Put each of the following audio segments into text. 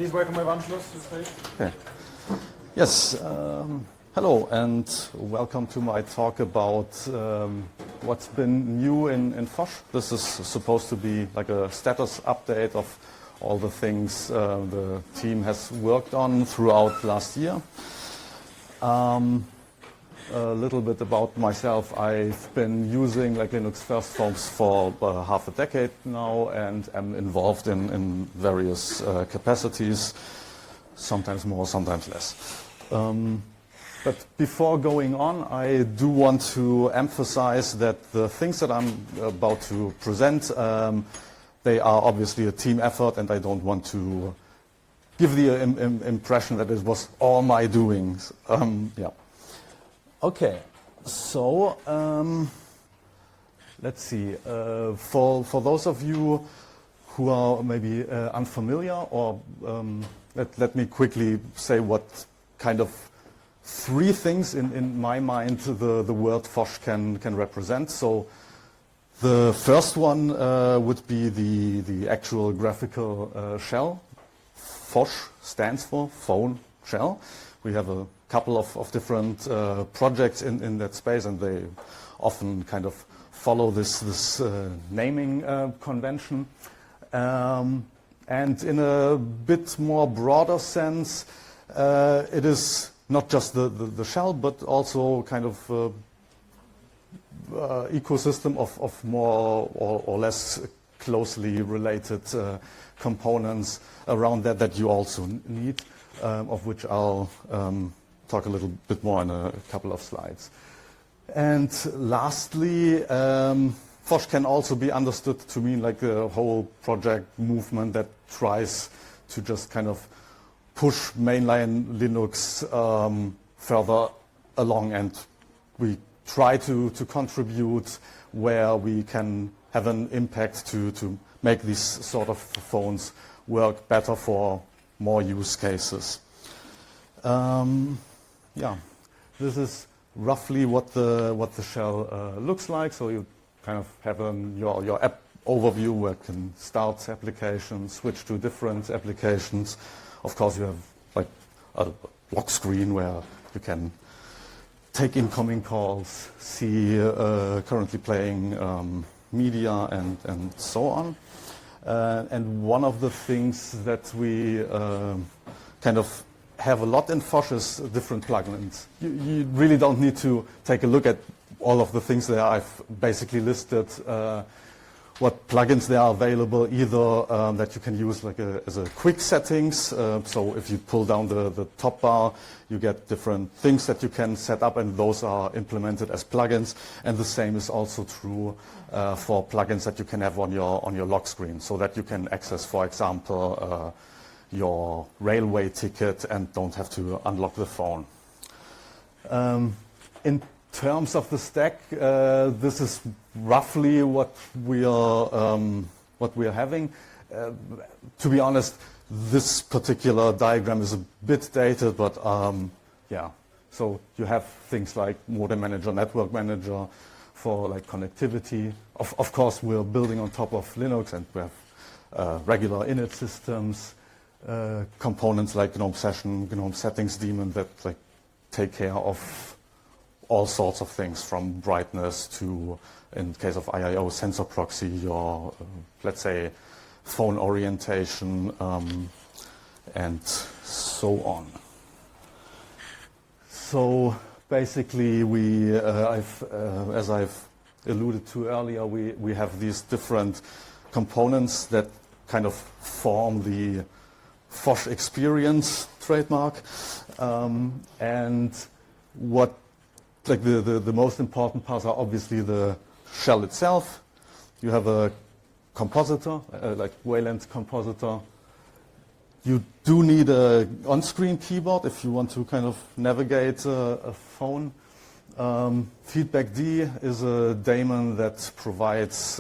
Please welcome Ivan Schluss to the stage. Okay. Yes, hello and welcome to my talk about what's been new in Phosh. This is supposed to be like a status update of all the things the team has worked on throughout last year. A little bit about myself. I've been using Linux First Phones for half a decade now and am involved in various capacities, sometimes more, sometimes less. But before going on, I do want to emphasize that the things that I'm about to present, they are obviously a team effort, and I don't want to give the impression that it was all my doings. Yeah. Okay, so let's see. For those of you who are maybe unfamiliar, or let me quickly say what kind of three things in my mind the word Phosh can represent. So the first one would be the actual graphical shell. Phosh stands for phone shell. We have a couple of different projects in that space, and they often kind of follow this naming convention. And in a bit more broader sense, it is not just the shell, but also kind of ecosystem of more or less closely related components around that you also need, of which I'll talk a little bit more in a couple of slides. And lastly, Phosh can also be understood to mean like a whole project movement that tries to just kind of push mainline Linux further along, and we try to contribute where we can have an impact to make these sort of phones work better for more use cases. Yeah, this is roughly what the shell looks like. So you kind of have your app overview where you can start applications, switch to different applications. Of course, you have like a lock screen where you can take incoming calls, see currently playing media, and so on. And one of the things that we kind of have a lot in Phosh is different plugins. You really don't need to take a look at all of the things there. I've basically listed what plugins there are available, either that you can use like as a quick settings. So if you pull down the top bar, you get different things that you can set up, and those are implemented as plugins. And the same is also true for plugins that you can have on your lock screen, so that you can access, for example, your railway ticket and don't have to unlock the phone. In terms of the stack, this is roughly what we are having. To be honest, this particular diagram is a bit dated, but yeah. So you have things like modem manager, network manager for like connectivity. Of course, we're building on top of Linux, and we have regular init systems. Components like GNOME Session, GNOME Settings Daemon that like take care of all sorts of things, from brightness to, in case of IIO, sensor proxy, your let's say phone orientation, and so on. So basically, as I've alluded to earlier, we have these different components that kind of form the Phosh experience trademark, and what like the most important parts are obviously the shell itself. You have a compositor, like Wayland compositor. You do need a on-screen keyboard if you want to kind of navigate a phone. Feedback-D is a daemon that provides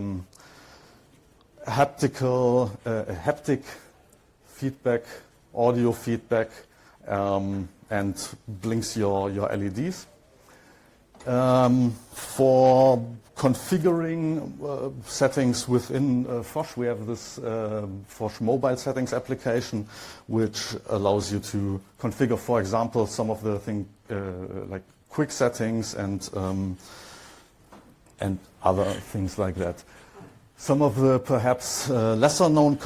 haptic feedback, audio feedback, and blinks your LEDs. For configuring settings within Phosh, we have this Phosh mobile settings application, which allows you to configure, for example, some of the things like quick settings and other things like that. Some of the perhaps lesser known